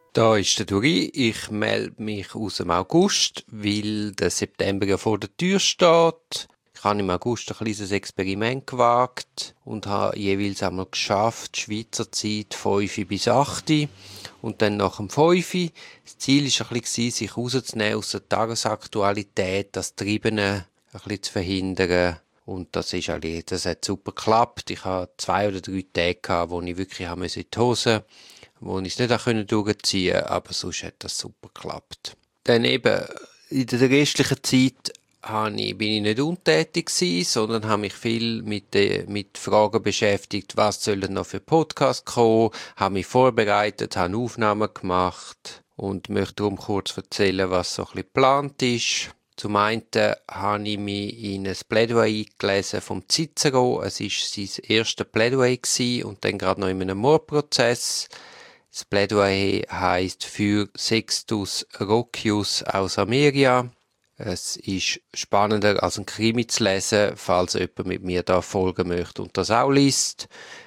Da ist der Duri. Ich melde mich aus dem August, weil der September ja vor der Tür steht. Ich habe im August ein kleines Experiment gewagt und habe jeweils einmal geschafft, Schweizer Zeit 5 bis 8 und dann nach dem 5. Das Ziel war ein bisschen, sich rauszunehmen aus der Tagesaktualität, das Triebene ein bisschen zu verhindern. Und das hat super geklappt. Ich hatte 2 oder 3 Tage, wo ich wirklich in die Hose, wo ich es nicht durchziehen konnte, aber sonst hat das super geklappt. Dann eben, in der restlichen Zeit bin ich nicht untätig gewesen, sondern habe mich viel mit Fragen beschäftigt, was sollen noch für Podcasts kommen, habe mich vorbereitet, habe Aufnahmen gemacht und möchte darum kurz erzählen, was so ein bisschen geplant ist. Zum einen habe ich mich in ein Plädoyer eingelesen vom Cicero. Es war sein erstes Plädoyer und dann gerade noch in einem Mordprozess. Das Plädoyer heisst für Sextus Rocius aus Ameria. Es ist spannender als ein Krimi zu lesen, falls jemand mit mir da folgen möchte und das auch liest.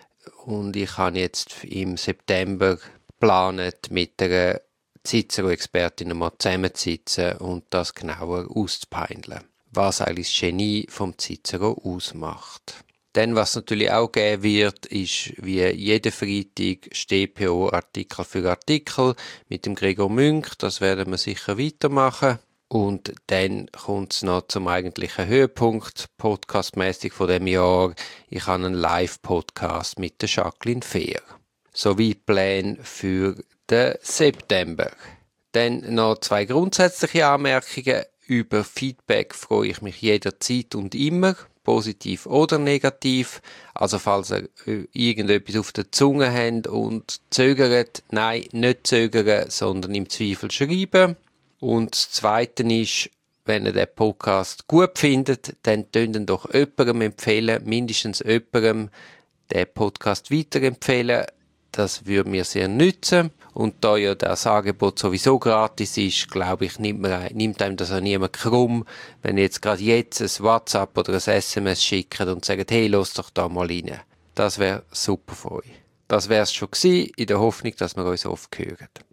Und ich habe jetzt im September geplant, mit einer Cicero-Expertin mal zusammenzusitzen und das genauer auszupeilen, was eigentlich das Genie vom Cicero ausmacht. Dann, was natürlich auch geben wird, ist wie jeden Freitag StPO Artikel für Artikel mit dem Gregor Münch. Das werden wir sicher weitermachen. Und dann kommt es noch zum eigentlichen Höhepunkt, podcastmäßig von dem Jahr. Ich habe einen Live-Podcast mit der Jacqueline Fehr. Sowie Pläne für den September. Dann noch 2 grundsätzliche Anmerkungen. Über Feedback freue ich mich jederzeit und immer, positiv oder negativ. Also falls ihr irgendetwas auf der Zunge habt und zögert, nein, nicht zögern, sondern im Zweifel schreiben. Und das Zweite ist, wenn ihr den Podcast gut findet, dann könnt ihr doch jemandem empfehlen, mindestens jemandem den Podcast weiterempfehlen. Das würde mir sehr nützen. Und da ja das Angebot sowieso gratis ist, glaube ich, nimmt einem das auch niemand krumm, wenn ihr jetzt gerade ein WhatsApp oder ein SMS schickt und sagt, hey, los doch da mal rein. Das wäre super für euch. Das wäre es schon gewesen, in der Hoffnung, dass wir uns oft hören.